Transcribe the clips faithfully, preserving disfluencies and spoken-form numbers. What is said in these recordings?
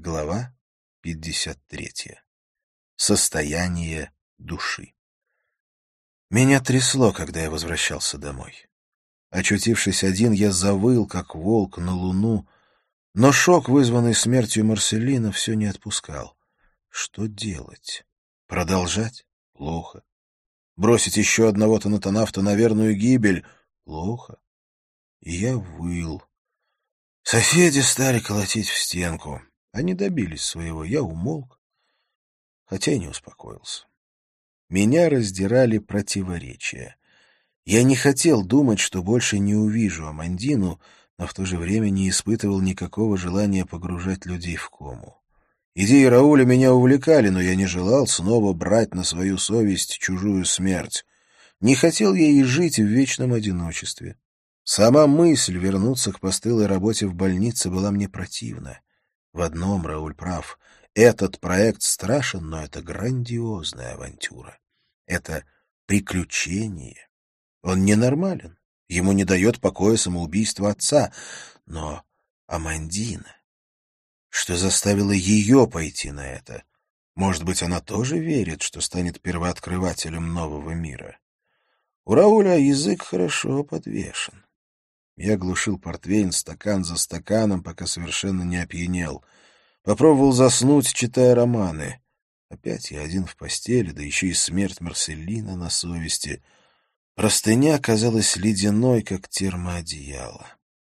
Глава пятьдесят третья. Состояние души. Меня трясло, когда я возвращался домой. Очутившись один, я завыл, как волк на луну, но шок, вызванный смертью Марселина, все не отпускал. Что делать? Продолжать? Плохо. Бросить еще одного тонатонавта на верную гибель? Плохо. И я выл. Соседи стали колотить в стенку. Они добились своего, я умолк, хотя и не успокоился. Меня раздирали противоречия. Я не хотел думать, что больше не увижу Амандину, но в то же время не испытывал никакого желания погружать людей в кому. Идеи Рауля меня увлекали, но я не желал снова брать на свою совесть чужую смерть. Не хотел я и жить в вечном одиночестве. Сама мысль вернуться к постылой работе в больнице была мне противна. В одном Рауль прав. Этот проект страшен, но это грандиозная авантюра. Это приключение. Он ненормален. Ему не дает покоя самоубийство отца. Но Амандина... Что заставило ее пойти на это? Может быть, она тоже верит, что станет первооткрывателем нового мира? У Рауля язык хорошо подвешен. Я глушил портвейн стакан за стаканом, пока совершенно не опьянел. Попробовал заснуть, читая романы. Опять я один в постели, да еще и смерть Марселина на совести. Простыня казалась ледяной, как термоодеяло.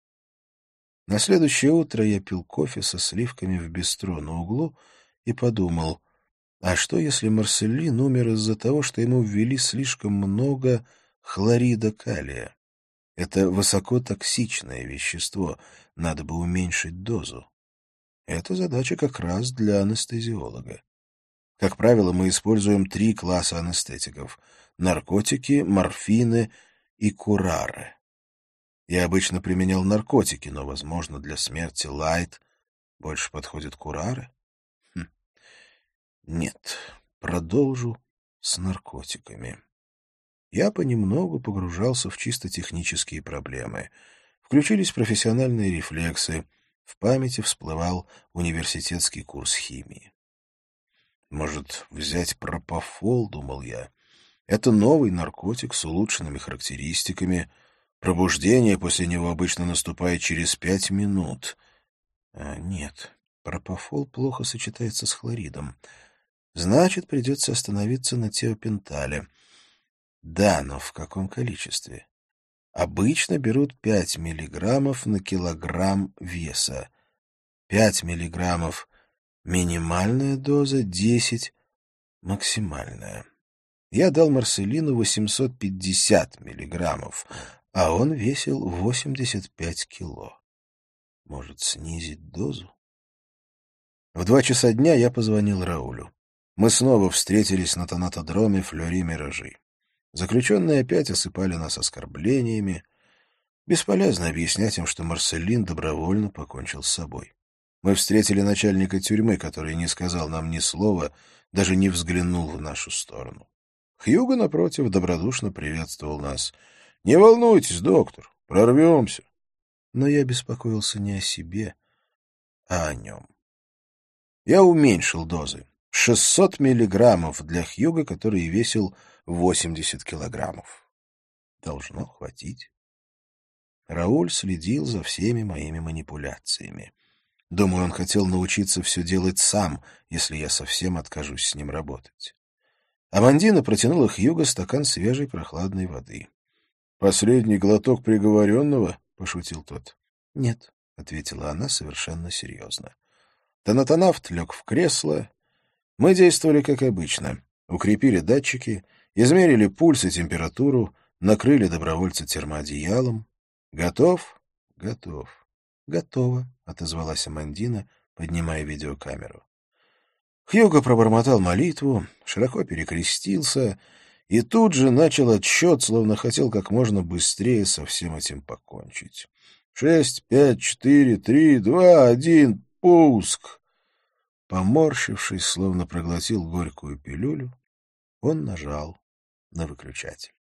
На следующее утро я пил кофе со сливками в бистро на углу и подумал, а что, если Марселин умер из-за того, что ему ввели слишком много хлорида калия? Это высокотоксичное вещество, надо бы уменьшить дозу. Это задача как раз для анестезиолога. Как правило, мы используем три класса анестетиков — наркотики, морфины и курары. Я обычно применял наркотики, но, возможно, для смерти лайт больше подходят курары? Хм. Нет, продолжу с наркотиками. Я понемногу погружался в чисто технические проблемы. Включились профессиональные рефлексы. В памяти всплывал университетский курс химии. Может, взять пропофол, думал я. Это новый наркотик с улучшенными характеристиками. Пробуждение после него обычно наступает через пять минут. А нет, пропофол плохо сочетается с хлоридом. Значит, придется остановиться на теопентале. Да, но в каком количестве? Обычно берут пять миллиграммов на килограмм веса. пять миллиграммов — минимальная доза, десять — максимальная. Я дал Марселину восемьсот пятьдесят миллиграммов, а он весил восемьдесят пять кило. Может, снизить дозу? В два часа дня я позвонил Раулю. Мы снова встретились на тонатодроме Флёри-Миражи. Заключенные опять осыпали нас оскорблениями. Бесполезно объяснять им, что Марселин добровольно покончил с собой. Мы встретили начальника тюрьмы, который не сказал нам ни слова, даже не взглянул в нашу сторону. Хьюго, напротив, добродушно приветствовал нас. — Не волнуйтесь, доктор, прорвемся. Но я беспокоился не о себе, а о нем. Я уменьшил дозы. шестьсот миллиграммов для Хьюго, который весил восемьдесят килограммов. Должно хватить. Рауль следил за всеми моими манипуляциями. Думаю, он хотел научиться все делать сам, если я совсем откажусь с ним работать. Амандина протянула Хьюго стакан свежей прохладной воды. — Последний глоток приговоренного? — пошутил тот. — Нет, — ответила она совершенно серьезно. Тонатонавт лег в кресло. Мы действовали как обычно. Укрепили датчики, измерили пульс и температуру, накрыли добровольца термоодеялом. — Готов? — Готов. — Готово, — отозвалась Амандина, поднимая видеокамеру. Хьюго пробормотал молитву, широко перекрестился и тут же начал отсчет, словно хотел как можно быстрее со всем этим покончить. «Шесть, пять, четыре, три, два, один, пуск!» Поморщившись, словно проглотил горькую пилюлю, он нажал на выключатель.